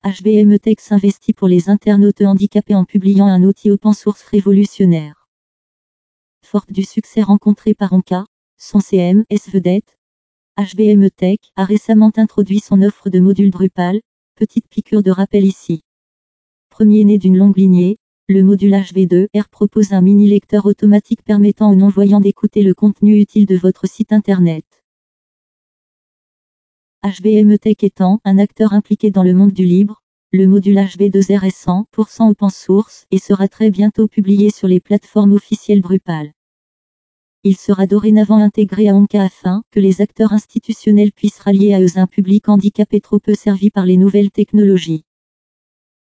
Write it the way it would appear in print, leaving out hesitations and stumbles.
HBM Tech s'investit pour les internautes handicapés en publiant un outil open source révolutionnaire. Forte du succès rencontré par Anka, son CMS vedette, HBM Tech a récemment introduit son offre de modules Drupal. Petite piqûre de rappel ici. Premier-né d'une longue lignée, le module HV2R propose un mini lecteur automatique permettant aux non-voyants d'écouter le contenu utile de votre site internet. HBM Tech étant un acteur impliqué dans le monde du libre, le module HV2R est 100% open source et sera très bientôt publié sur les plateformes officielles Drupal. Il sera dorénavant intégré à Anka afin que les acteurs institutionnels puissent rallier à eux un public handicapé trop peu servi par les nouvelles technologies.